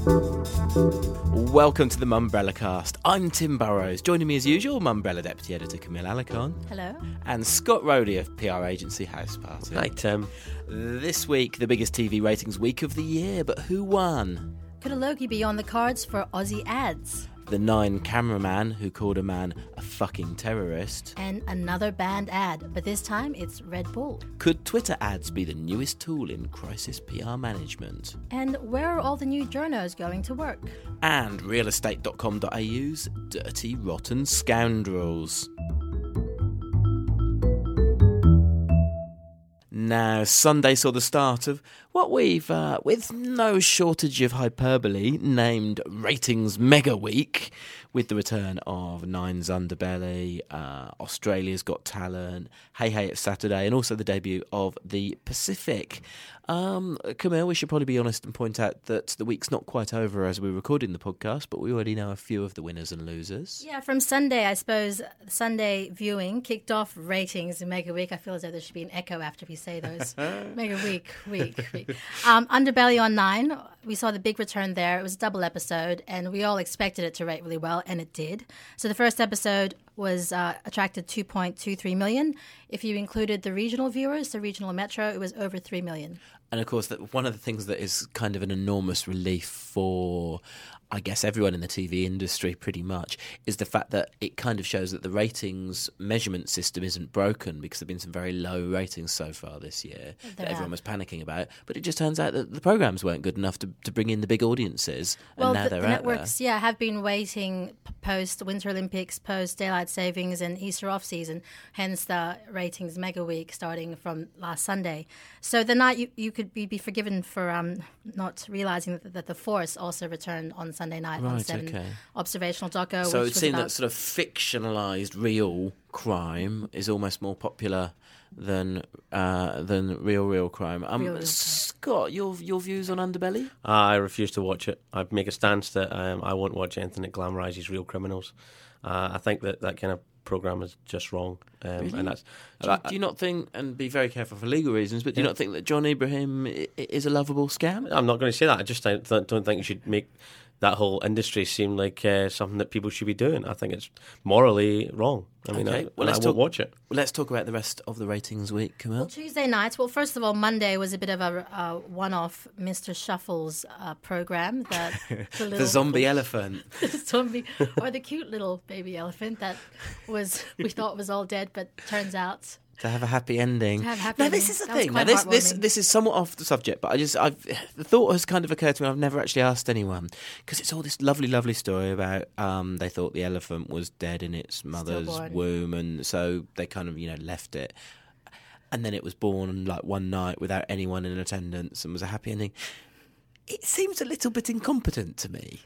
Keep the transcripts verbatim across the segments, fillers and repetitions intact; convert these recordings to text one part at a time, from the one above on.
Welcome to the Mumbrella Cast. I'm Tim Burrows. Joining me as usual, Mumbrella Deputy Editor Camille Alicon. Hello. And Scott Rhodey of P R agency House Party. Hi, Tim. This week, the biggest T V ratings week of the year, but who won? Could a Loki be on the cards for Aussie ads? The Nine cameraman who called a man a fucking terrorist. And another banned ad, but this time it's Red Bull. Could Twitter ads be the newest tool in crisis P R management? And where are all the new journos going to work? And real estate dot com dot a u's Dirty Rotten Scoundrels. Now, Sunday saw the start of what we've, uh, with no shortage of hyperbole, named Ratings Mega Week, with the return of Nine's Underbelly, uh, Australia's Got Talent, Hey Hey It's Saturday, and also the debut of The Pacific. Um, Camille, we should probably be honest and point out that the week's not quite over as we're recording the podcast, but we already know a few of the winners and losers. Yeah, from Sunday, I suppose, Sunday viewing kicked off Ratings in Mega Week. I feel as though there should be an echo after we say those. Mega Week, week, week. Um, Underbelly on Nine, we saw the big return there. It was a double episode, and we all expected it to rate really well, and it did. So the first episode was uh, attracted two point two three million. If you included the regional viewers, the regional metro, it was over three million. And of course, that one of the things that is kind of an enormous relief for, I guess, everyone in the T V industry pretty much, is the fact that it kind of shows that the ratings measurement system isn't broken, because there have been some very low ratings so far this year There that everyone have. was panicking about. But it just turns out that the programmes weren't good enough to, to bring in the big audiences, and Well, now the, they're the out networks, yeah, have been waiting p- post Winter Olympics, post Daylight Savings and Easter off season, hence the Ratings Mega Week starting from last Sunday. So the night you, you could be, be forgiven for um, not realising that, that The Force also returned on Sunday night on Right, seven okay. Observational Doco. So which it was seemed about, that sort of fictionalised real crime is almost more popular than uh, than real, real crime. Um, Real, real crime. Scott, your your views on Underbelly? Uh, I refuse to watch it. I make a stance that um, I won't watch anything that glamorises real criminals. Uh, I think that that kind of programme is just wrong. Um, Really? And that's Do you, do you not think, and be very careful for legal reasons, but do you Yeah. not think that John Ibrahim i- i- is a lovable scam? I'm not going to say that. I just don't, don't think you should make that whole industry seem like uh, something that people should be doing. I think it's morally wrong. I mean, Okay, I, well, well, let's I talk- won't watch it. Well, let's talk about the rest of the ratings week, Camille. Well, Tuesday nights. Well, first of all, Monday was a bit of a uh, one-off Mister Shuffles uh, program. That the, little, The zombie elephant. zombie, or the cute little baby elephant that was we thought was all dead, but turns out To have a happy ending. To have a happy now, this ending. is the That was thing. Now, quite this, this, heartwarming. this is somewhat off the subject, but I just, I've, the thought has kind of occurred to me. I've never actually asked anyone, because it's all this lovely, lovely story about um, they thought the elephant was dead in its mother's Stillborn. womb, and so they kind of, you know, left it. And then it was born like one night without anyone in attendance and was a happy ending. It seems a little bit incompetent to me.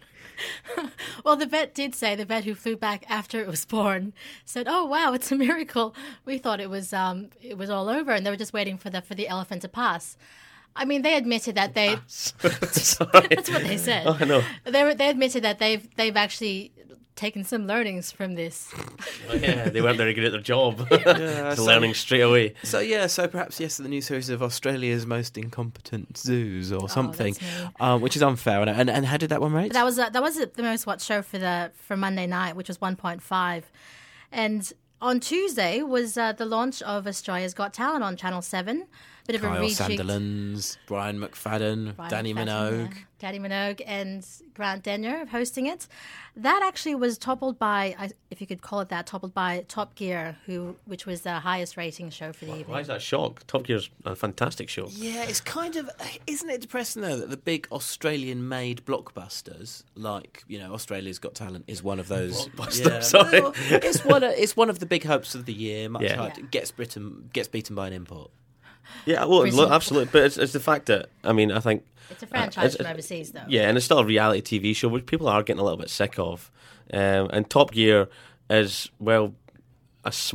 Well, the vet did say, the vet who flew back after it was born said, "Oh wow, it's a miracle. We thought it was um it was all over, and they were just waiting for the for the elephant to pass." I mean, they admitted that they Sorry. that's what they said. Oh, I know. They were, they admitted that they've they've actually taken some learnings from this. Oh, yeah, they weren't very good at their job. Yeah, Just so- learning straight away. So yeah, so perhaps yes, the new series of Australia's most incompetent zoos or something, that's me. um, which is unfair. And, and and how did that one rate? But that was uh, that was the most watched show for the for Monday night, which was one point five, and on Tuesday was uh, the launch of Australia's Got Talent on Channel Seven. Bit of a Kyle rejig. Sandilands, Brian McFadden, Brian Danny McFadden, Minogue. yeah. Danny Minogue and Grant Denyer hosting it. That actually was toppled by, I- if you could call it that, toppled by Top Gear, who which was the highest rating show for the evening. Why is that shock? Top Gear's a fantastic show. Yeah, it's kind of, isn't it depressing though that the big Australian-made blockbusters, like you know, Australia's Got Talent, is one of those. Blockbuster, Yeah, sorry. well, it's one. Of, it's one of the big hopes of the year. Much Yeah. hyped. Yeah. Gets Britain gets beaten by an import. Yeah, well, Prison. look, absolutely. But it's, it's the fact that, I mean, I think... It's a uh, franchise it's- from overseas, though. Yeah, and it's still a reality T V show, which people are getting a little bit sick of. Um, and Top Gear is, well, a smart,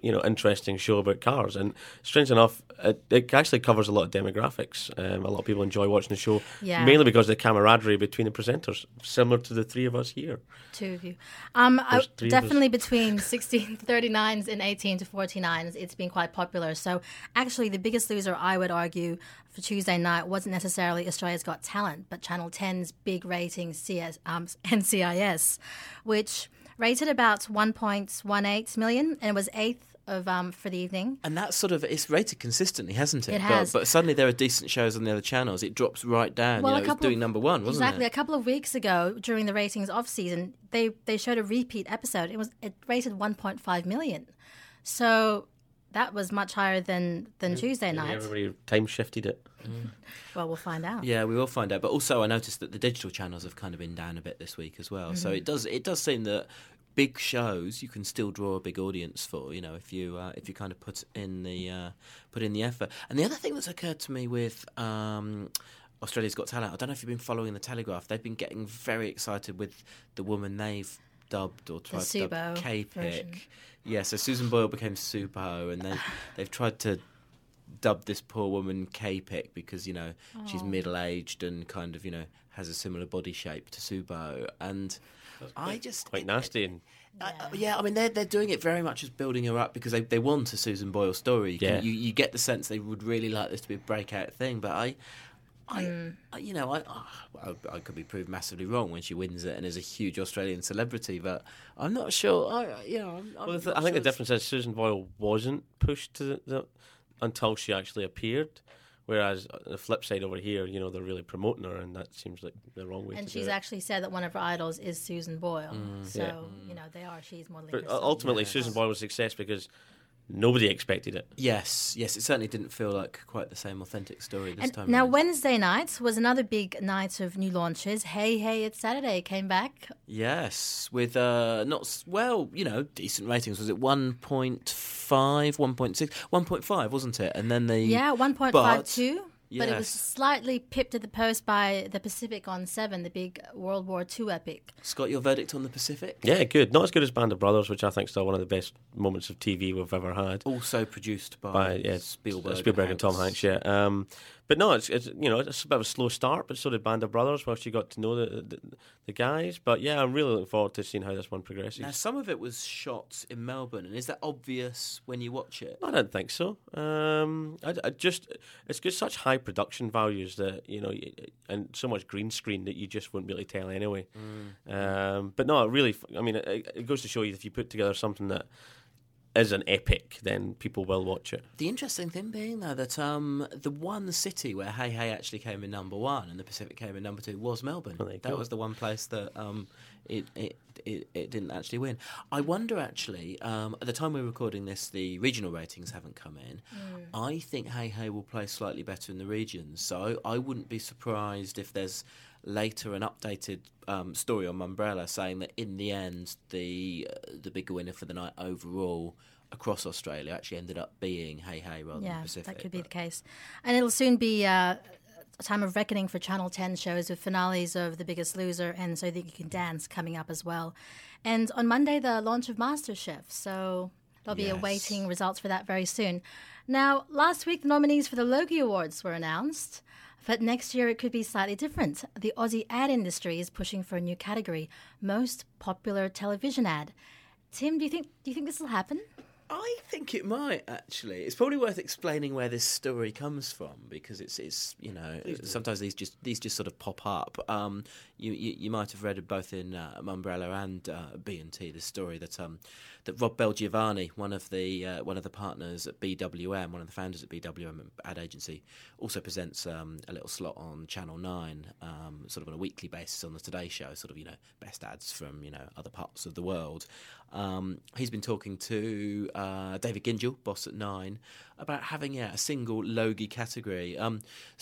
you know, interesting show about cars. And strange enough, it, it actually covers a lot of demographics. Um, a lot of people enjoy watching the show, Yeah. mainly because of the camaraderie between the presenters, similar to the three of us here. Two of you. Um, I, There's three of us. definitely between sixteen thirty-nines and eighteen to forty-nines, it's been quite popular. So actually the biggest loser, I would argue, for Tuesday night wasn't necessarily Australia's Got Talent, but Channel ten's big rating C S, um, N C I S, which rated about one point one eight million, and it was eighth of um, for the evening. And that's sort of, it's rated consistently, hasn't it? It has. But, but suddenly there are decent shows on the other channels. It drops right down. Well, you a know, it was couple doing of- number one, wasn't Exactly. it? A couple of weeks ago, during the ratings off season, they, they showed a repeat episode. It was it rated one point five million. So that was much higher than, than Tuesday Maybe night. everybody time shifted it. Well, we'll find out. Yeah, we will find out. But also, I noticed that the digital channels have kind of been down a bit this week as well. So Mm-hmm. it does it does seem that big shows you can still draw a big audience for. You know, if you uh, if you kind of put in the uh, put in the effort. And the other thing that's occurred to me with um, Australia's Got Talent, I don't know if you've been following the Telegraph. They've been getting very excited with the woman they've dubbed or tried to Subo dub version. K-Pick. Yeah, so Susan Boyle became Supo, and they they've tried to dub this poor woman K-Pick because, you know, she's middle-aged and kind of, you know, has a similar body shape to Subo. And I just... Quite nasty. And I, I- yeah, I mean, they're, they're doing it very much as building her up because they, they want a Susan Boyle story. You, can- Yeah. you, you get the sense they would really like this to be a breakout thing, but I... I, I you know, I, I I could be proved massively wrong when she wins it and is a huge Australian celebrity, but I'm not sure. I, you know, I'm, I'm well, the, not I think sure the it's- difference is Susan Boyle wasn't pushed to the, the until she actually appeared. Whereas on the flip side over here, you know, they're really promoting her, and that seems like the wrong way And to she's do it. actually said that one of her idols is Susan Boyle. So, Yeah. you know, they are. She's modelling But herself. ultimately, Yeah. Susan Boyle was a success because nobody expected it. Yes, yes, it certainly didn't feel like quite the same authentic story this And time. now, around. Wednesday night was another big night of new launches. Hey, Hey, It's Saturday came back. Yes, with uh, not s- well, you know, decent ratings. Was it one point five, one point six, one point five, wasn't it? And then the Yeah, one point five two. But it was yes. slightly pipped at the post by the Pacific on seven, the big World War Two epic. Scott, your verdict on the Pacific? Yeah, good. Not as good as Band of Brothers, which I think is still one of the best moments of T V we've ever had. Also produced by, By yeah, Spielberg, Spielberg and Tom Hanks. Yeah, um, but no, it's, it's you know it's a bit of a slow start, but so did Band of Brothers. Whilst you got to know the, the the guys, but yeah, I'm really looking forward to seeing how this one progresses. Now, some of it was shot in Melbourne, and is that obvious when you watch it? I don't think so. Um, I, I just it's got such high production values that you know, y- and so much green screen that you just wouldn't really tell anyway. Um, but no, it really, I mean, it, it goes to show you if you put together something that is an epic, then people will watch it. The interesting thing being, though, that um, the one city where Hey Hey actually came in number one and the Pacific came in number two was Melbourne. Well, there you that go. was the one place that um, it, it it it didn't actually win. I wonder, actually, um, at the time we're recording this, the regional ratings haven't come in. I think Hey Hey will play slightly better in the regions, so I wouldn't be surprised if there's later an updated um, story on Mumbrella saying that in the end the uh, the bigger winner for the night overall across Australia actually ended up being Hey Hey rather Yeah, than Pacific. that could be but- the case. And it'll soon be uh, a time of reckoning for Channel ten shows with finales of The Biggest Loser and So That You Can Dance coming up as well. And on Monday, the launch of MasterChef. So they'll be Yes. awaiting results for that very soon. Now, last week, the nominees for the Logie Awards were announced. But next year it could be slightly different. The Aussie ad industry is pushing for a new category, most popular television ad. Tim, do you think do you think this will happen? I think it might actually. It's probably worth explaining where this story comes from because it's it's you know sometimes these just these just sort of pop up. Um, you, you you might have read it both in uh, Mumbrella and uh, B and T the story that um that Rob Belgiovanni, one of the uh, one of the partners at B W M, one of the founders at B W M ad agency, also presents um, a little slot on Channel Nine, um, sort of on a weekly basis on the Today Show, sort of you know best ads from you know other parts of the world. Um, he's been talking to uh, David Gingell, boss at Nine, about having yeah, a single Logie category. Um,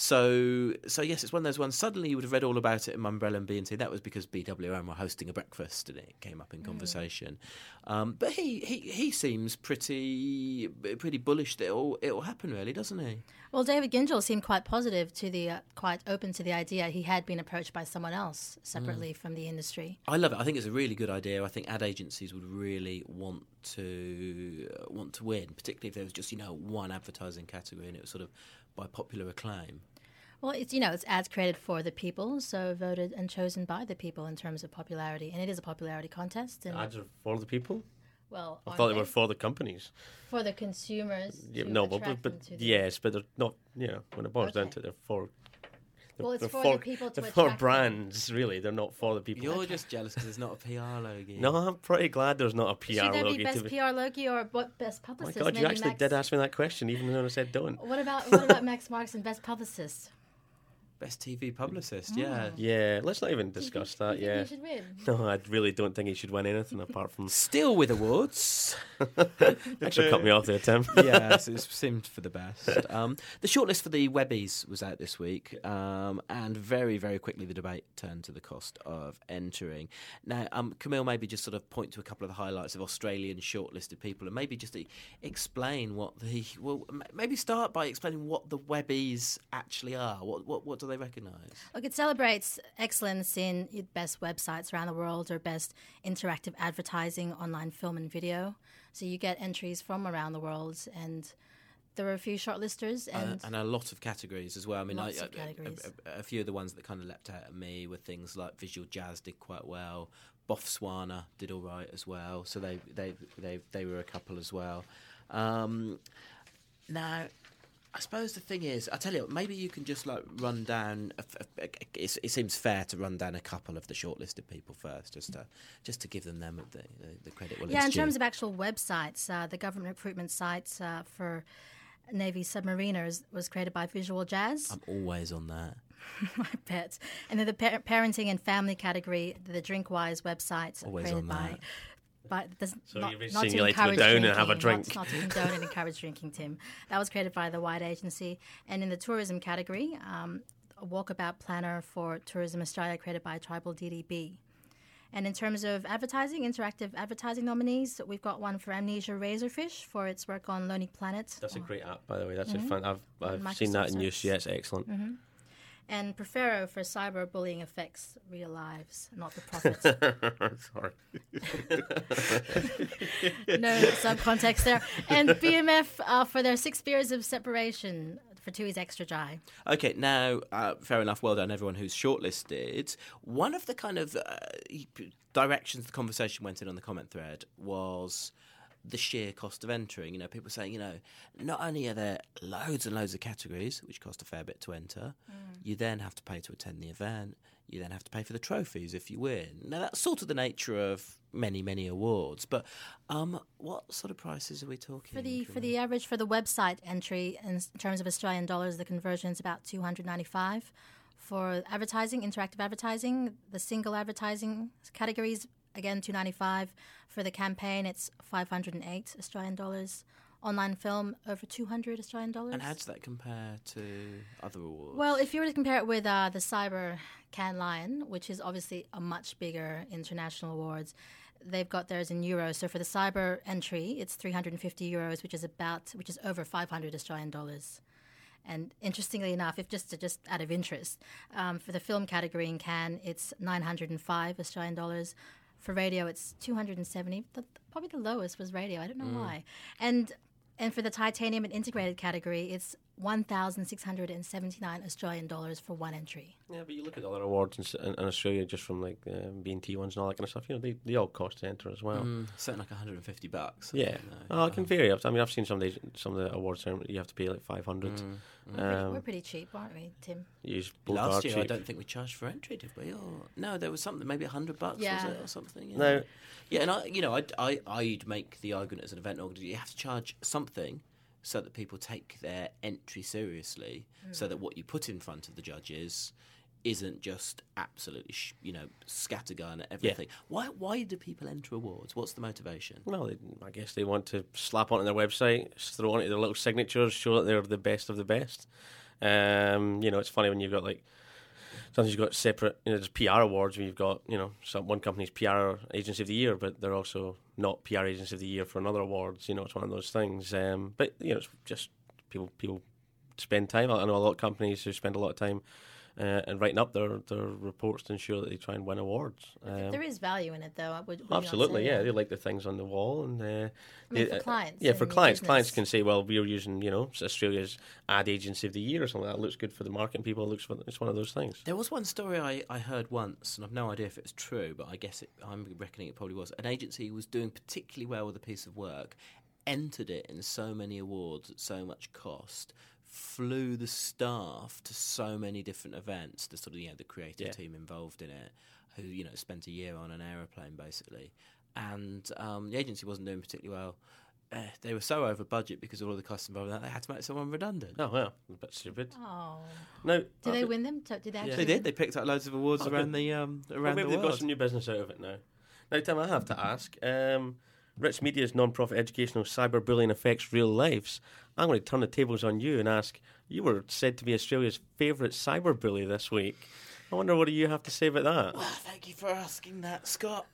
so, so yes, it's one of those ones. Suddenly, you would have read all about it in Mumbrella and B and T. That was because B W M were hosting a breakfast, and it came up in conversation. Um, but he, he he seems pretty pretty bullish that it'll it'll happen, really, doesn't he? Well, David Gingell seemed quite positive to the, uh, quite open to the idea. He had been approached by someone else separately from the industry. I love it. I think it's a really good idea. I think ad agencies would really want to uh, want to win, particularly if there was just, you know, one advertising category and it was sort of by popular acclaim? Well, it's, you know, it's ads created for the people, so voted and chosen by the people in terms of popularity. And it is a popularity contest. And Ads are for the people? Well, I aren't thought they they? were for the companies. For the consumers. Yeah, to no, but, attract but, them to the- yes, but they're not, you know, when it boils down Okay. to it, they're for... They're, Well, it's they're for the people to They're for attract them. brands, really. They're not for the people. You're just jealous because there's not a P R logo. No, I'm pretty glad there's not a P R Should there logo. be to best be- P R logo or what best My publicist? God, you Maybe actually Max... did ask me that question, even though I said don't. What about what about Max Marks and best publicist? Best T V publicist, yeah. Yeah, let's not even discuss Do that, you yeah. think he should win? No, I really don't think he should win anything apart from... Still with awards. Thanks for cutting me off there, Tim. Yes, it seemed for the best. Um, the shortlist for the Webbies was out this week, um, and very, very quickly the debate turned to the cost of entering. Now, um, Camille, maybe just sort of point to a couple of the highlights of Australian shortlisted people, and maybe just e- explain what the well, m- maybe start by explaining what the Webbies actually are. What what what do they recognise? Look, it celebrates excellence in best websites around the world or best interactive advertising, online film and video. So you get entries from around the world, and there were a few shortlisters, and Uh, and a lot of categories as well. I mean, I, Lots of a- categories. A, a, a few of the ones that kind of leapt out at me were things like Visual Jazz did quite well, Botswana did all right as well. So they they they they were a couple as well. Um, now, I suppose the thing is, I tell you, what, maybe you can just like run down. A, a, a, it, it seems fair to run down a couple of the shortlisted people first, just to just to give them them the, the, the credit. Well, yeah, in terms of actual websites, uh, the government recruitment sites uh, for Navy submariners was created by Visual Jazz. I'm always on that. I bet. And then the par- parenting and family category, the DrinkWise websites Always created on by. that. By, there's So not, you've been not to insinuating to go encourage down and drinking, have a not- drink. Not, to condone and encourage drinking, Tim. That was created by the Wide Agency. And in the tourism category, um, a walkabout planner for Tourism Australia created by Tribal D D B. And in terms of advertising, interactive advertising nominees, we've got one for Amnesia Razorfish for its work on Lonely Planet. That's a great app, by the way. That's a fun. I've, I've Microsoft seen that in service. use. Yeah, it's excellent. And Profero for cyberbullying affects real lives, not the profits. Sorry. No subcontext there. And B M F uh, for their six beers of separation for Tui's Extra Dry. Okay, now, uh, fair enough, well done everyone who's shortlisted. One of the kind of uh, directions the conversation went in on the comment thread was the sheer cost of entering. You know, people saying, you know, not only are there loads and loads of categories, which cost a fair bit to enter, you then have to pay to attend the event, you then have to pay for the trophies if you win. Now, that's sort of the nature of many, many awards, but um, what sort of prices are we talking? For the for the average for the website entry in terms of Australian dollars, the conversion is about two hundred ninety-five. For advertising, interactive advertising, the single advertising categories again two ninety-five. For the campaign, it's five hundred eight Australian dollars. Online film over two hundred Australian dollars. And how does that compare to other awards? Well, if you were to compare it with uh, the Cyber Cannes Lion, which is obviously a much bigger international awards, they've got theirs in euros. So for the cyber entry, it's three hundred fifty euros, which is about, which is over five hundred Australian dollars. And interestingly enough, if just just out of interest, um, for the film category in Cannes, it's nine hundred five Australian dollars. For radio, it's two hundred seventy. The, probably the lowest was radio. I don't know why. And and for the titanium and integrated category, it's one thousand six hundred seventy-nine Australian dollars for one entry. Yeah, but you look at other awards in, S- in, in Australia, just from like uh, B and T ones and all that kind of stuff. You know, they, they all cost to enter as well. Mm, something like one hundred fifty bucks. Yeah, oh, it can vary. I mean, I've seen some of these, some of the awards there, you have to pay like five hundred. Mm. We're Um, pretty cheap, aren't we, Tim? use both Last are year, I cheap. don't think we charged for entry, did we? Or no, there was something, maybe a hundred bucks, Yeah. was it, or something? Yeah. No. Yeah, and I, you know, I, I, I'd make the argument as an event organizer, you have to charge something so that people take their entry seriously, so that what you put in front of the judges isn't just absolutely, sh- you know, scattergun at everything. Why, why do people enter awards? What's the motivation? Well, they, I guess they want to slap onto their website, throw onto their little signatures, show that they're the best of the best. Um, you know, it's funny when you've got like sometimes you've got separate, you know, there's P R awards where you've got, you know, some one company's P R agency of the year, but they're also not P R agency of the year for another awards. You know, it's one of those things. Um, but you know, it's just people people spend time. I know a lot of companies who spend a lot of time uh, and writing up their, their reports to ensure that they try and win awards. Um, there is value in it, though. Would, would you not absolutely, say, yeah. They like the things on the wall, and uh, I mean, they, for clients. yeah, for and your clients, business. clients can say, "Well, we're using, you know, Australia's ad agency of the year or something. That looks good for the marketing people. It looks for it's one of those things." There was one story I, I heard once, and I've no idea if it's true, but I guess it, I'm reckoning it probably was. An agency was doing particularly well with a piece of work, entered it in so many awards at so much cost, flew the staff to so many different events, the sort of, you know, the creative Yeah. team involved in it, who, you know, spent a year on an aeroplane basically, and um, the agency wasn't doing particularly well. Uh, they were so over budget because of all the costs involved in that they had to make someone redundant. Oh well, a bit stupid. Oh. Now, Did they win them? Did they actually They win? did. They picked up loads of awards Oh, around good. the um, Well, around maybe the they've world. got some new business out of it now. Now, Tim, I have to ask. Um, Rich Media's non-profit educational cyberbullying affects real lives. I'm going to turn the tables on you and ask. You were said to be Australia's favourite cyberbully this week. I wonder what do you have to say about that? Well, thank you for asking that, Scott.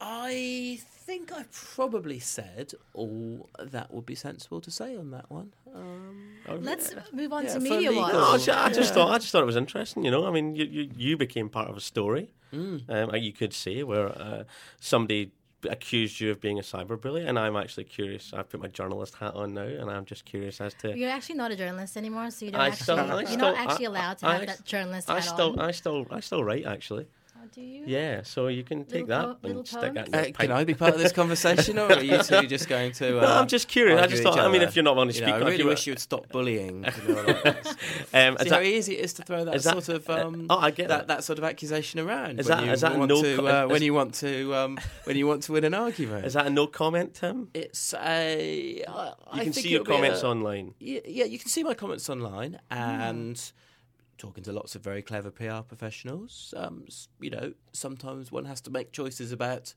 I think I probably said all that would be sensible to say on that one. Um, Let's move on Yeah, to for Media legal. Watch. No, I just, I just Yeah. thought I just thought it was interesting. You know, I mean, you you, you became part of a story. Mm. Um, you could say where uh, somebody accused you of being a cyberbully, and I'm actually curious. I've put my journalist hat on now, and I'm just curious as to. You're actually not a journalist anymore, so you don't I actually. still- I you're still- not actually I- allowed to I- have that journalist I hat still, on. I still, I still write actually. Oh, do you? Yeah, so you can take Little that po- little and stick that. In poems? your Uh, pipe. can I be part of this conversation, or are you two just going to? Uh, No, I'm just curious. I argue just each thought. I mean, other? if you're not wanting to You speak, know, I like really you were- wish you would stop bullying. You know, like that. Um, See is how that, easy it is to throw that is that- sort of um, oh, I get that, that. that sort of accusation around. Is when that- you is that want no to co- uh, is- when you want to um, when you want to win an argument? is that a no comment, Tim? It's a. I, You I can think see your it'll be comments a- online. Yeah, yeah, you can see my comments online and talking to lots of very clever P R professionals. Um, s- you know, sometimes one has to make choices about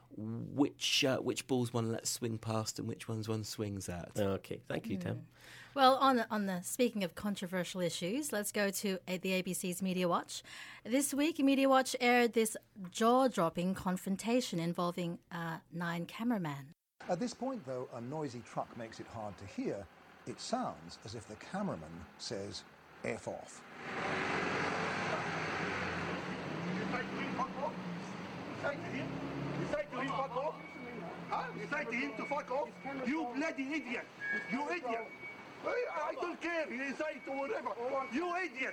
which uh, which balls one lets swing past and which ones one swings at. Okay, thank you, Tim. Well, on the, on the speaking of controversial issues, let's go to uh, the A B C's Media Watch. This week, Media Watch aired this jaw-dropping confrontation involving uh, nine cameramen. At this point, though, a noisy truck makes it hard to hear. It sounds as if the cameraman says, F off. You say to him, fuck off? You say to him? You say to him, fuck off? Huh? You say to him to fuck off? You bloody idiot! You idiot! Hey, I don't care. You say to whatever. You idiot!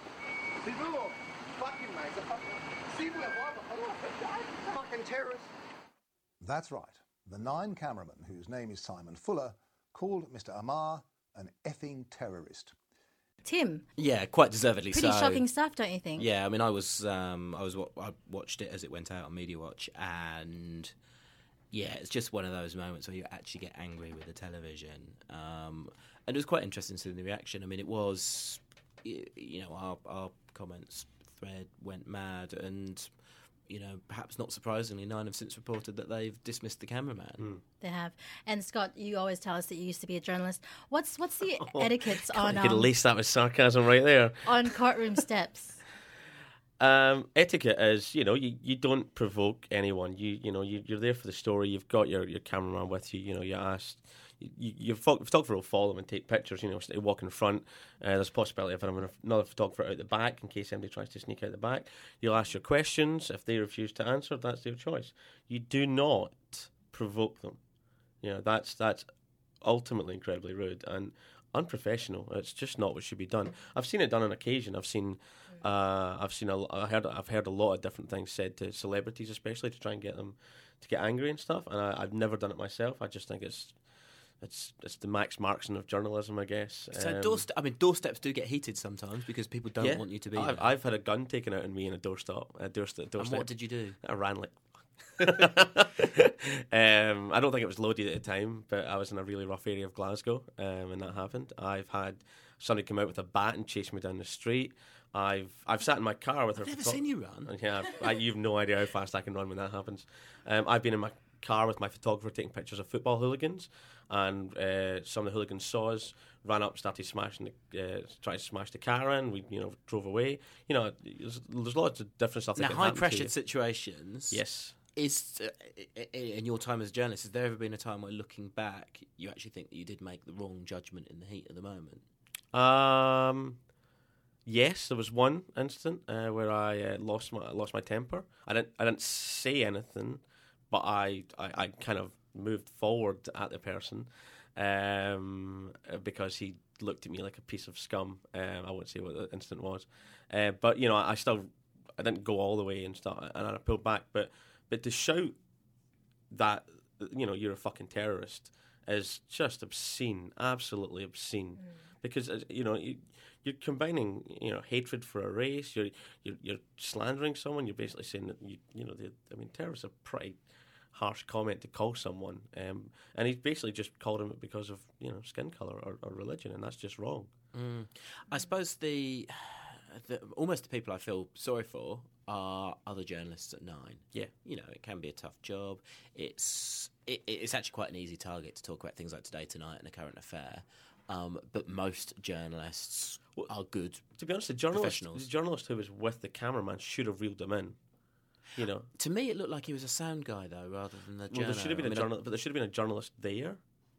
Fucking terrorist. That's right. The nine cameraman, whose name is Simon Fuller, called Mister Amar an effing terrorist. Tim, Yeah, quite deservedly pretty so. shocking stuff, don't you think? Yeah, I mean, I was um, I was wa- I watched it as it went out on Media Watch, and yeah, it's just one of those moments where you actually get angry with the television. Um, and it was quite interesting to see the reaction. I mean, it was, y- you know, our our comments thread went mad, and you know, perhaps not surprisingly, Nine have since reported that they've dismissed the cameraman. They have. And Scott, you always tell us that you used to be a journalist. What's what's the etiquettes on You could um, lace that with sarcasm right there. on courtroom steps? Um, etiquette is, you know, you, you don't provoke anyone. You you know, you, you're there for the story. You've got your, your cameraman with you. You know, you asked. You, you, photographer will follow them and take pictures. You know, so they walk in front. Uh, there's a possibility of having another photographer out the back in case anybody tries to sneak out the back. You'll ask your questions. If they refuse to answer, that's their choice. You do not provoke them. You know, that's that's ultimately incredibly rude and unprofessional. It's just not what should be done. I've seen it done on occasion. I've seen, uh, I've seen, a, I heard, I've heard a lot of different things said to celebrities, especially to try and get them to get angry and stuff. And I, I've never done it myself. I just think it's, it's, it's the Max Markson of journalism, I guess. So Um, doorstep, I mean, doorsteps do get heated sometimes because people don't yeah. want you to be I've, there. I've had a gun taken out on me in a doorstep. A doorstep. and doorstep. what did you do? I ran like. um, I don't think it was loaded at the time, but I was in a really rough area of Glasgow um, when that happened. I've had somebody come out with a bat and chase me down the street. I've I've sat in my car with her. I've never photo- seen you run. Yeah, I, you've no idea how fast I can run when that happens. Um, I've been in my car with my photographer taking pictures of football hooligans, and uh, some of the hooligans saw us, ran up, started smashing, the, uh, trying to smash the car in. We, you know, drove away. You know, there's, there's lots of different stuff. That Now, can happen to high-pressured you. situations. Yes. Is uh, i- i- in your time as a journalist, has there ever been a time where, looking back, you actually think that you did make the wrong judgment in the heat of the moment? Um, Yes, there was one instant uh, where I uh, lost my lost my temper. I didn't I didn't say anything, but I I, I kind of moved forward at the person um, because he looked at me like a piece of scum. Um, I won't say what the incident was, uh, but you know I, I still I didn't go all the way and stuff, and I pulled back. But but to shout that you know you're a fucking terrorist is just obscene, absolutely obscene, mm. because uh, you know. You, You're combining, you know, hatred for a race. You're you're, you're slandering someone. You're basically saying that you, you know, they, I mean, terrorists are a pretty harsh comment to call someone. Um, and he basically just called him because of you know skin color or, or religion, and that's just wrong. Mm. I suppose the, the almost the people I feel sorry for are other journalists at Nine. Yeah, you know, it can be a tough job. It's it, it's actually quite an easy target to talk about things like Today Tonight and a current affair. Um, but most journalists are good. To be honest, the journalist, the journalist who was with the cameraman should have reeled him in. You know, to me, it looked like he was a sound guy, though, rather than the. Well, there should have been I a mean, journalist, but there should have been a journalist there,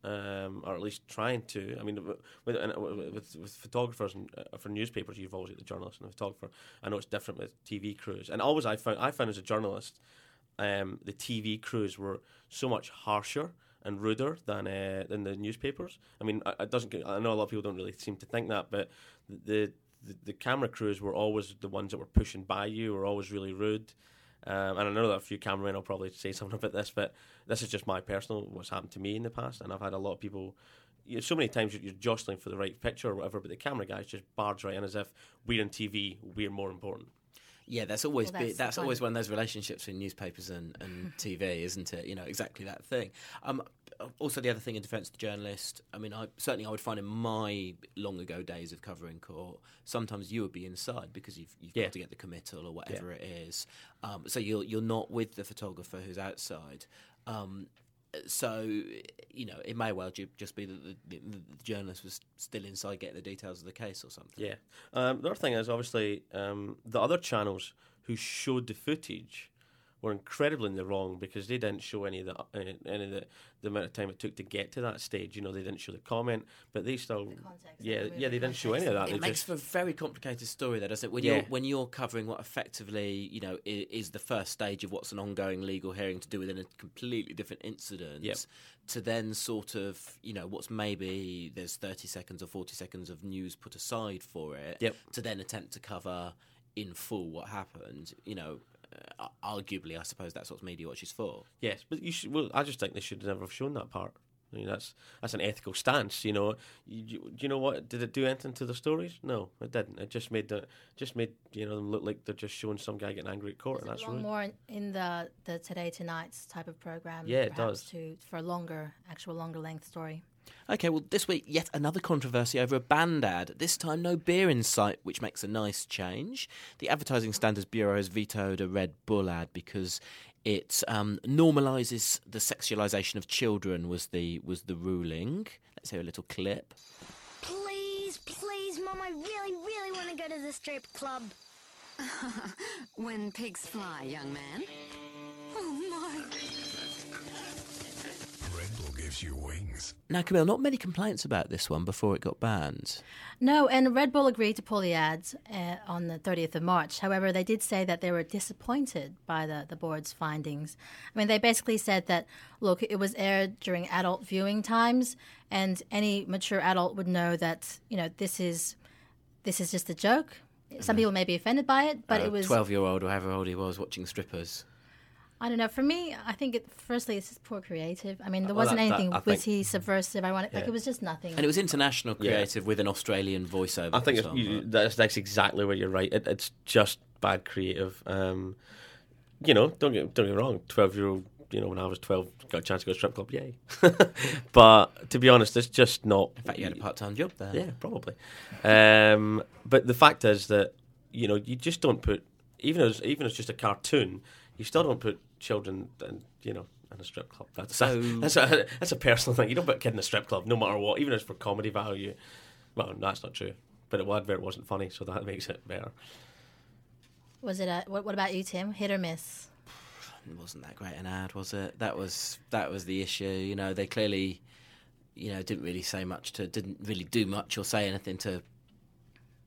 um, or at least trying to. I mean, with with, with photographers and uh, for newspapers, you've always got the journalist and the photographer. I know it's different with T V crews, and always I found I found as a journalist, um, the T V crews were so much harsher and ruder than uh, than the newspapers. I mean, it doesn't. I know a lot of people don't really seem to think that, but the the, the camera crews were always the ones that were pushing by you, were always really rude. Um, and I know that a few cameramen will probably say something about this, but this is just my personal what's happened to me in the past, and I've had a lot of people. You know, so many times you're jostling for the right picture or whatever, but the camera guys just barge right in as if we're on T V, we're more important. Yeah, that's always well, be, that's, that's always one of those relationships between newspapers and, and T V, isn't it? You know, exactly that thing. Um, also, the other thing in defence of the journalist, I mean, I certainly I would find in my long ago days of covering court, sometimes you would be inside because you've you've yeah. got to get the committal or whatever yeah. it is. Um, so you're you're not with the photographer who's outside. Um, So, you know, it may well ju- just be that the, the, the journalist was still inside getting the details of the case or something. Yeah. Um, the other thing is, obviously, um, the other channels who showed the footage were incredibly in the wrong because they didn't show any of the any, any of the, the amount of time it took to get to that stage. You know, they didn't show the comment, but they still, the context, yeah, the yeah, they didn't show any of that. It they makes just, for a very complicated story, though, doesn't it? When Yeah. you're when you're covering what effectively, you know, is, is the first stage of what's an ongoing legal hearing to do with a completely different incident, Yep. to then sort of, you know, what's maybe there's thirty seconds or forty seconds of news put aside for it, Yep. to then attempt to cover in full what happened, you know. Uh, arguably, I suppose that's what Media Watch is for. Yes, but you should. Well, I just think they should never have shown that part. I mean, that's that's an ethical stance, you know. You, you, you know what? Did it do anything to the stories? No, it didn't. It just made the just made you know them look like they're just showing some guy getting angry at court, Does and it that's belong rude. more in, in the the Today Tonight's type of program. Yeah, it perhaps does. To for a longer, actual longer length story. Okay, well, this week, yet another controversy over a band ad. This time, no beer in sight, which makes a nice change. The Advertising Standards Bureau has vetoed a Red Bull ad because it um, normalises the sexualisation of children, was the was the ruling. Let's hear a little clip. Please, please, Mum, I really, really want to go to the strip club. When pigs fly, young man. Oh, my. Red Bull gives you wings. Now, Camille, not many complaints about this one before it got banned. No, and Red Bull agreed to pull the ads uh, on the thirtieth of March. However, they did say that they were disappointed by the, the board's findings. I mean, they basically said that, look, it was aired during adult viewing times, and any mature adult would know that, you know, this is this is just a joke. Some people may be offended by it, but Uh, it was... twelve-year-old or however old he was watching strippers. I don't know. For me, I think, it, firstly, it's just poor creative. I mean, there Well, wasn't that- that- anything I think- witty, subversive, ironic. Like, Yeah. it was just nothing. And it was international Yeah. creative with an Australian voiceover. I think as it's, well, you, but- that's that's exactly where you're right. It, it's just bad creative. Um, you know, don't get don't get me wrong. Twelve year old, you know, when I was twelve, got a chance to go to a strip club, yay. But to be honest, it's just not. In fact, you had a part-time job there. Yeah, probably. Um, but the fact is that you know you just don't put even as even as just a cartoon, you still don't put children in, you know in a strip club. That's So- that's a that's a personal thing. You don't put a kid in a strip club, no matter what, even if it's for comedy value. Well, no, that's not true. But the advert wasn't funny, so that makes it better. Was it a... What, what about you, Tim? Hit or miss? It wasn't that great an ad, was it? That was that was the issue. You know, they clearly, you know, didn't really say much to, didn't really do much or say anything to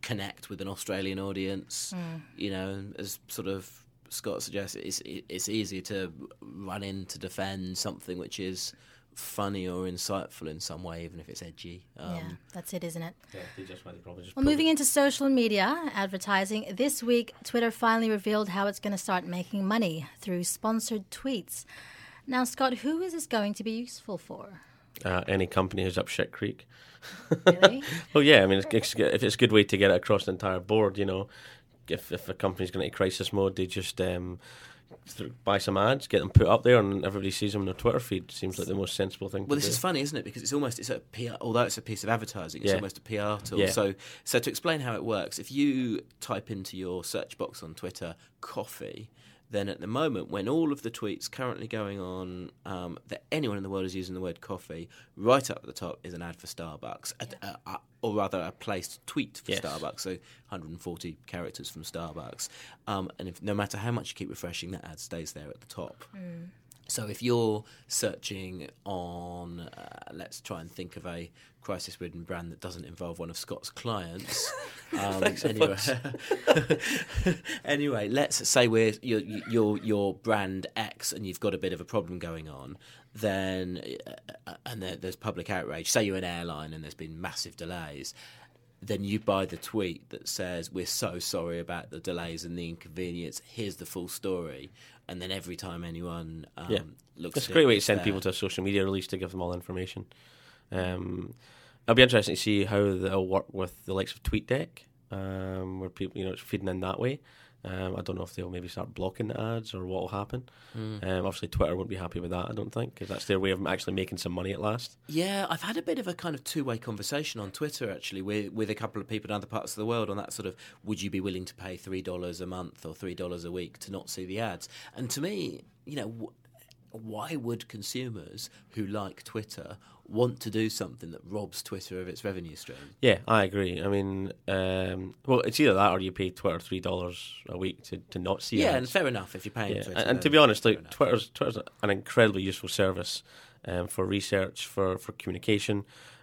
connect with an Australian audience. Mm. You know, as sort of Scott suggests, it's it's easier to run in to defend something which is funny or insightful in some way, even if it's edgy. Um, yeah, that's it, isn't it? Yeah, they just, they probably just Well, moving into social media advertising, this week Twitter finally revealed how it's going to start making money through sponsored tweets. Now, Scott, who is this going to be useful for? Uh, any company who's up shit creek. Really? Well, yeah, I mean, it's, it's, if it's a good way to get it across the entire board, you know, if if a company's going into crisis mode, they just um, th- buy some ads, get them put up there, and everybody sees them on their Twitter feed. Seems like the most sensible thing Well, to this do. is funny, isn't it? Because it's almost it's a P R, although it's a piece of advertising, it's Yeah. almost a P R tool. Yeah. So, so to explain how it works, if you type into your search box on Twitter "coffee," then at the moment, when all of the tweets currently going on um, that anyone in the world is using the word "coffee," right up at the top is an ad for Starbucks, a, a, a, or rather a placed tweet for Yes. Starbucks. So, one hundred forty characters from Starbucks, um, and if, no matter how much you keep refreshing, that ad stays there at the top. Mm. So if you're searching on, uh, let's try and think of a crisis-ridden brand that doesn't involve one of Scott's clients. Um, anyway, anyway, let's say we're you're, you're you're brand X and you've got a bit of a problem going on. Then, uh, and there, there's public outrage. Say you're an airline and there's been massive delays. Then you buy the tweet that says, "We're so sorry about the delays and the inconvenience. Here's the full story." And then every time anyone um, Yeah. looks It's a at great it, way to it's send there. people to a social media release to give them all information. Um, it'll be interesting to see how they'll work with the likes of TweetDeck, um, where people, you know, it's feeding in that way. Um, I don't know if they'll maybe start blocking the ads or what will happen. Mm. Um, obviously, Twitter won't be happy with that, I don't think, because that's their way of actually making some money at last. Yeah, I've had a bit of a kind of two-way conversation on Twitter, actually, with, with a couple of people in other parts of the world on that sort of, would you be willing to pay three dollars a month or three dollars a week to not see the ads? And to me, you know, w- why would consumers who like Twitter want to do something that robs Twitter of its revenue stream? Yeah, I agree. I mean, um, well, it's either that or you pay Twitter three dollars a week to, to not see Yeah, ads. and fair enough if you're paying Yeah, Twitter. and, and to then be honest, fair like enough. Twitter's Twitter's an incredibly useful service um, for research, for for communication.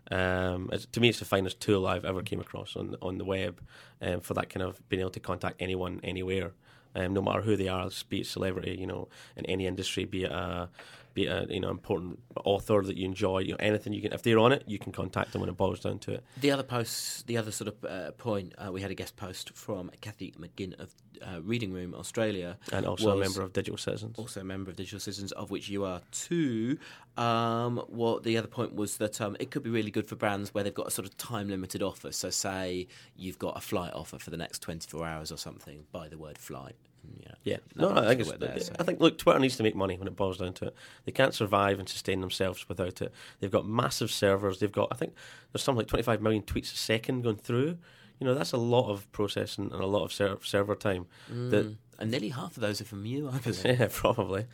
Um, it's, to me, it's the finest tool I've ever came across on on the web, um, for that kind of being able to contact anyone anywhere, um, no matter who they are, be it celebrity, you know, in any industry, be it a be it a you know important author that you enjoy, you know, anything you can. If they're on it, you can contact them when it boils down to it. The other posts, the other sort of uh, point, uh, we had a guest post from Kathy McGinn of uh, Reading Room Australia, And also a was member of Digital Citizens. also a member of Digital Citizens, of which you are too. Um, what the other point was that um, it could be really good for brands where they've got a sort of time limited offer. So, say you've got a flight offer for the next twenty-four hours or something. Buy the word flight. Yeah, Yeah, no, no, I think it's it's. there, so. I think look, Twitter needs to make money when it boils down to it. They can't survive and sustain themselves without it. They've got massive servers. They've got, I think, there's something like twenty-five million tweets a second going through. You know, that's a lot of processing and a lot of ser- server time. Mm. That And nearly half of those are from you, I believe. yeah, probably.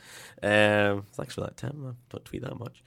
Um, thanks for that, Tim. I don't tweet that much.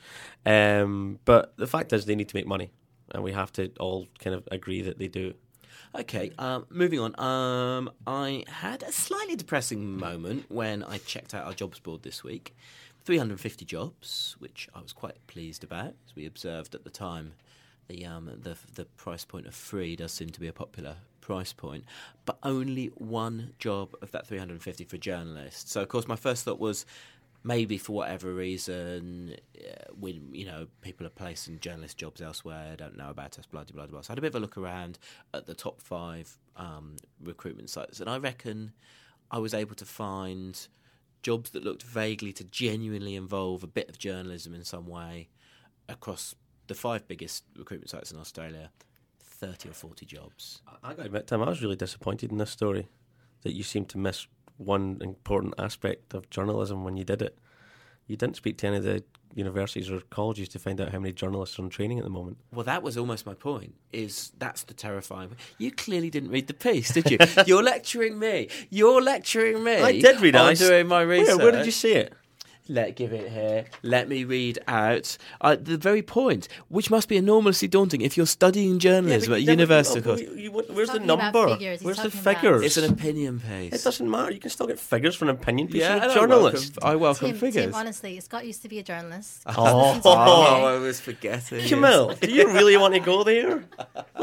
Um, but the fact is, they need to make money, and we have to all kind of agree that they do. Okay, um, moving on. Um, I had a slightly depressing moment when I checked out our jobs board this week. three hundred fifty jobs, which I was quite pleased about, as we observed at the time. The um, the the price point of free does seem to be a popular price point, but only one job of that three hundred fifty for journalists. So, of course, my first thought was, maybe for whatever reason, uh, when you know people are placing journalist jobs elsewhere, don't know about us, blah blah blah. So I had a bit of a look around at the top five um, recruitment sites, and I reckon I was able to find jobs that looked vaguely to genuinely involve a bit of journalism in some way across the five biggest recruitment sites in Australia. Thirty or forty jobs. I got to admit, Tim, I was really disappointed in this story that you seemed to miss one important aspect of journalism when you did it. You didn't speak to any of the universities or colleges to find out how many journalists are in training at the moment. Well, that was almost my point, is that's the terrifying... You clearly didn't read the piece, did you? You're lecturing me. You're lecturing me. I did read it. I'm I s- doing my research. Where, where did you see it? Let give it here. Let me read out uh, the very point, which must be enormously daunting if you're studying journalism Yeah, at but- university. yeah, but of you- course. you- you- where's the Talking about number? figures, he's Where's the talking about- figures? It's an opinion piece. It doesn't matter. You can still get figures for an opinion piece. Yeah, You're a and I journalist. welcome, I welcome Tim, figures. Tim, honestly, Scott used to be a journalist. Oh, Oh, I was forgetting. Camille, do you really want to go there? Which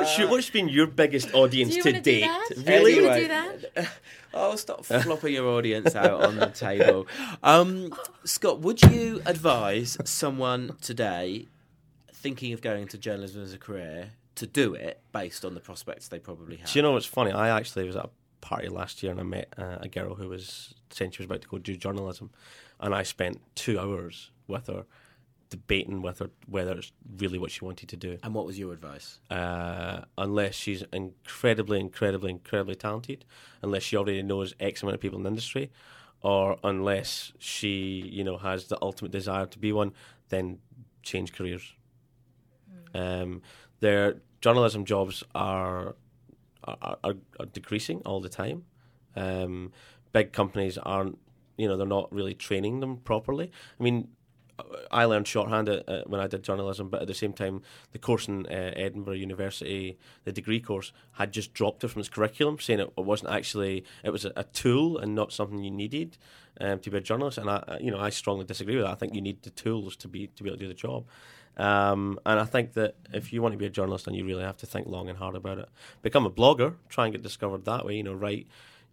What's your, what's been your biggest audience Do you to wanna do date? that? Really? Do you wanna Anyway. do that? Oh, stop flopping your audience out on the table. Um, Scott, would you advise someone today thinking of going into journalism as a career to do it based on the prospects they probably have? Do you know what's funny? I actually was at a party last year and I met uh, a girl who was saying she was about to go do journalism, and I spent two hours with her debating with her whether it's really what she wanted to do. And what was your advice? Uh, unless she's incredibly, incredibly, incredibly talented, unless she already knows X amount of people in the industry, or unless she, you know, has the ultimate desire to be one, then change careers. Mm. Um, their journalism jobs are are, are are decreasing all the time. Um, big companies aren't, you know, they're not really training them properly. I mean, I learned shorthand at, uh, when I did journalism, but at the same time, the course in uh, Edinburgh University, the degree course, had just dropped it from its curriculum, saying it wasn't actually, it was a, a tool and not something you needed um, to be a journalist. And I, you know, I strongly disagree with that. I think you need the tools to be to be able to do the job. Um, and I think that if you want to be a journalist, then you really have to think long and hard about it. Become a blogger, try and get discovered that way. You know, write.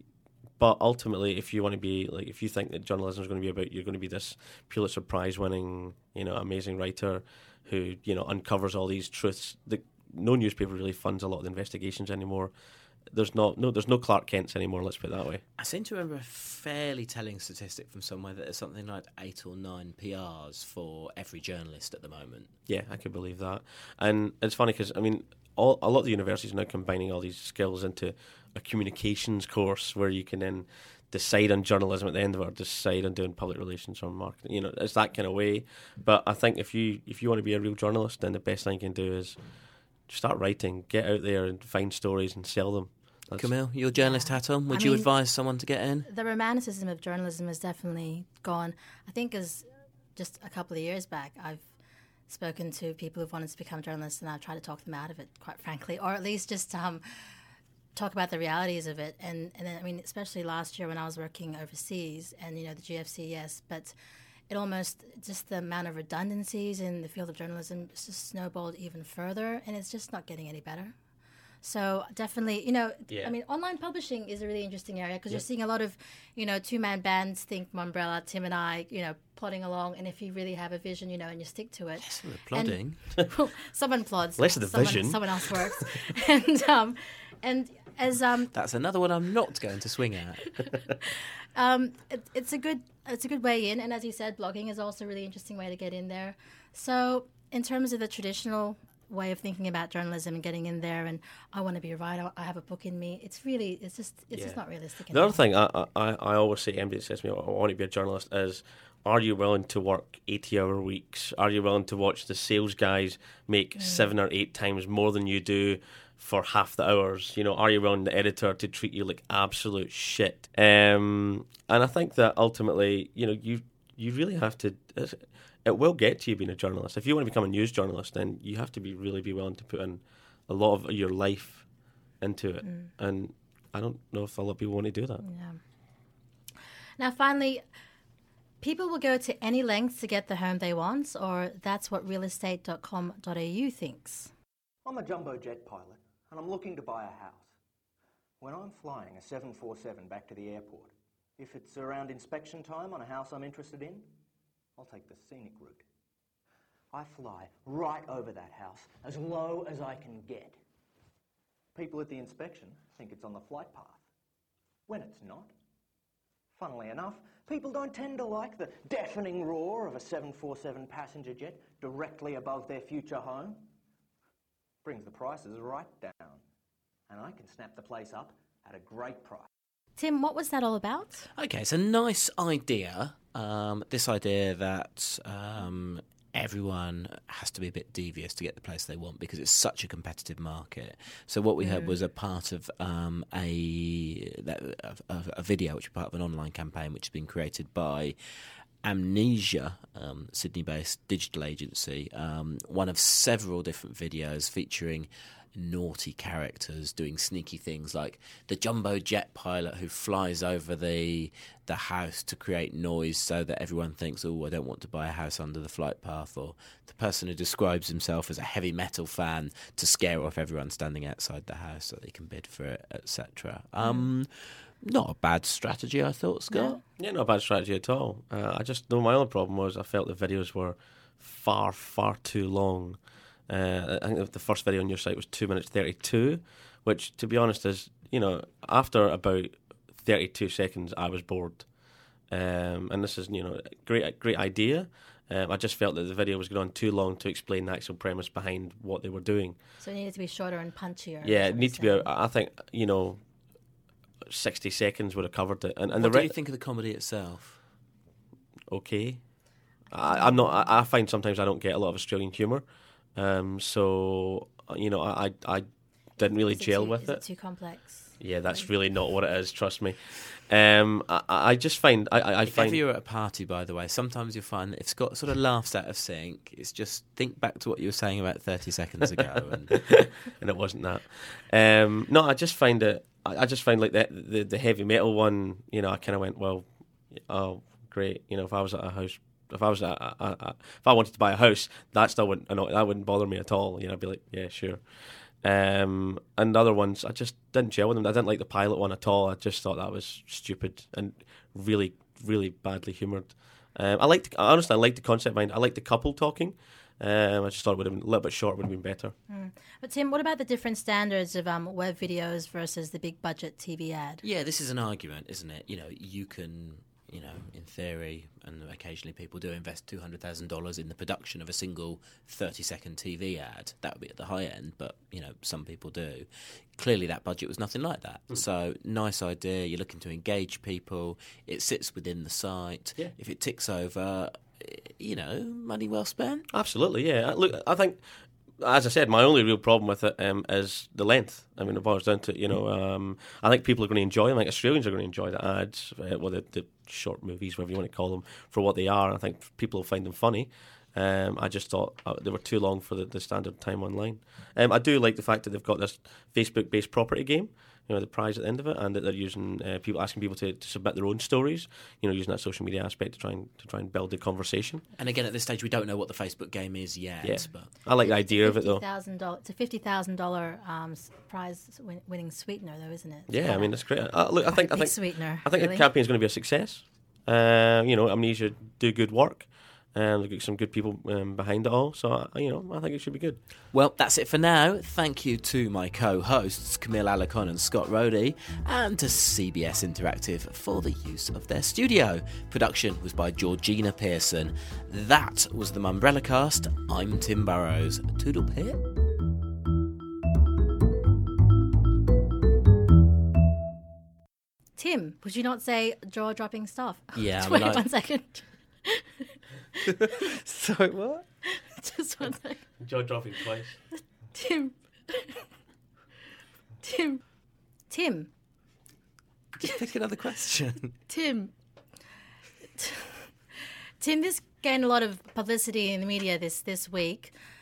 But ultimately, if you want to be, like, if you think that journalism is going to be about, you're going to be this Pulitzer Prize winning, you know, amazing writer who, you know, uncovers all these truths. The, no newspaper really funds a lot of the investigations anymore. There's not, no, there's no Clark Kents anymore, let's put it that way. I seem to remember a fairly telling statistic from somewhere that there's something like eight or nine P Rs for every journalist at the moment. Yeah, I could believe that. And it's funny because, I mean, all, a lot of the universities are now combining all these skills into a communications course where you can then decide on journalism at the end of it, or decide on doing public relations or marketing. You know, it's that kind of way. But I think if you if you want to be a real journalist, then the best thing you can do is start writing, get out there and find stories and sell them. That's Camille, your journalist hat on. Would I you mean, advise someone to get in? The romanticism of journalism has definitely gone. I think as just a couple of years back, I've spoken to people who've wanted to become journalists, and I've tried to talk them out of it, quite frankly, or at least just um, talk about the realities of it. And, and then, I mean, especially last year when I was working overseas, and, you know, the G F C, yes, but it almost, just the amount of redundancies in the field of journalism just snowballed even further, and it's just not getting any better. So definitely, you know, Yeah. I mean, online publishing is a really interesting area because Yeah. you're seeing a lot of, you know, two-man bands, think Umbrella, Tim and I, you know, plodding along. And if you really have a vision, you know, and you stick to it. Yes, we're plodding. And, well, someone plods. Less of the someone, vision. Someone else works. and um, and as um, That's another one I'm not going to swing at. um, it, it's a good it's a good way in. And as you said, blogging is also a really interesting way to get in there. So in terms of the traditional way of thinking about journalism and getting in there, and I want to be a writer, I have a book in me. It's really, it's just, it's Yeah. just not realistic. The other thing I, I, I always say to anybody that says to me, I want to be a journalist, is are you willing to work eighty-hour weeks? Are you willing to watch the sales guys make mm. seven or eight times more than you do for half the hours? You know, are you willing, the editor, to treat you like absolute shit? Um, and I think that ultimately, you know, you you really have to... It will get to you being a journalist. If you want to become a news journalist, then you have to be really be willing to put in a lot of your life into it. Mm. And I don't know if a lot of people want to do that. Yeah. Now, finally, people will go to any lengths to get the home they want, or that's what real estate dot com dot a u thinks. I'm a jumbo jet pilot, and I'm looking to buy a house. When I'm flying a seven forty-seven back to the airport, if it's around inspection time on a house I'm interested in, I'll take the scenic route. I fly right over that house, as low as I can get. People at the inspection think it's on the flight path, when it's not. Funnily enough, people don't tend to like the deafening roar of a seven forty-seven passenger jet directly above their future home. Brings the prices right down, and I can snap the place up at a great price. Tim, what was that all about? Okay, it's a nice idea. Um, this idea that um, everyone has to be a bit devious to get the place they want because it's such a competitive market. So what we mm. heard was a part of um, a, a a video, which is part of an online campaign which has been created by Amnesia, um, Sydney-based digital agency. Um, one of several different videos featuring naughty characters doing sneaky things, like the jumbo jet pilot who flies over the the house to create noise so that everyone thinks, oh, I don't want to buy a house under the flight path, or the person who describes himself as a heavy metal fan to scare off everyone standing outside the house so they can bid for it, et cetera. Um, not a bad strategy, I thought, Scott. Yeah, not a bad strategy at all. Uh, I just know my only problem was I felt the videos were far, far too long. Uh, I think the first video on your site was two minutes thirty-two, which, to be honest, is, you know, after about thirty-two seconds, I was bored. Um, and this is, you know, a great, great idea. Um, I just felt that the video was going on too long to explain the actual premise behind what they were doing. So it needed to be shorter and punchier. Yeah, it needs to be, a, I think, you know, sixty seconds would have covered it. And, and what the do re- you think of the comedy itself? Okay. I, I'm not, I, I find sometimes I don't get a lot of Australian humour. Um, so, you know, I, I didn't really Is it gel too, with is it. it too complex? Yeah, that's really not what it is, trust me. Um, I, I just find... I, I if find ever you're at a party, by the way, sometimes you'll find that if Scott sort of laughs out of sync, it's just think back to what you were saying about thirty seconds ago. and, and it wasn't that. Um, no, I just find it... I, I just find like the, the, the heavy metal one, you know, I kind of went, well, oh, great. You know, if I was at a house... If I was at a, a, a, if I wanted to buy a house, that still wouldn't that wouldn't bother me at all. You know, I'd be like, yeah, sure. Um, and the other ones, I just didn't gel with them. I didn't like the pilot one at all. I just thought that was stupid and really, really badly humoured. Um, I liked, honestly, I liked the concept behind. I liked the couple talking. Um, I just thought it would have been a little bit short. Would have been better. Mm. But Tim, what about the different standards of um, web videos versus the big budget T V ad? Yeah, this is an argument, isn't it? You know, you can. You know, in theory, and occasionally people do invest two hundred thousand dollars in the production of a single thirty-second T V ad. That would be at the high end, but, you know, some people do. Clearly that budget was nothing like that. Mm. So, nice idea. You're looking to engage people. It sits within the site. Yeah. If it ticks over, you know, money well spent. Absolutely, yeah. Look, I think... As I said, my only real problem with it um, is the length. I mean, it boils down to, you know, um, I think people are going to enjoy them. I think Australians are going to enjoy the ads, uh, well, the, the short movies, whatever you want to call them, for what they are. I think people will find them funny. Um, I just thought uh, they were too long for the, the standard time online. Um, I do like the fact that they've got this Facebook-based property game, you know, the prize at the end of it, and that they're using uh, people asking people to, to submit their own stories, you know, using that social media aspect to try and to try and build the conversation. And again, at this stage, we don't know what the Facebook game is yet. Yeah. But I like the idea of it, though. It's a fifty thousand dollars um, prize win- winning sweetener, though, isn't it? Yeah, I mean, that's great. Uh, look, I think I Big think sweetener, I think really. the campaign's going to be a success. Uh, you know, Amnesia do good work. And we've got some good people um, behind it all. So, uh, you know, I think it should be good. Well, that's it for now. Thank you to my co-hosts, Camille Alicon and Scott Rohde, and to C B S Interactive for the use of their studio. Production was by Georgina Pearson. That was the Mumbrella Cast. I'm Tim Burrows. Toodle pip. Tim, would you not say jaw-dropping stuff? Yeah, I Wait mean, I- one second. Sorry, what? Just one second. Jaw dropping twice. Tim. Tim. Tim. Just pick another question. Tim. Tim, this gained a lot of publicity in the media this, this week.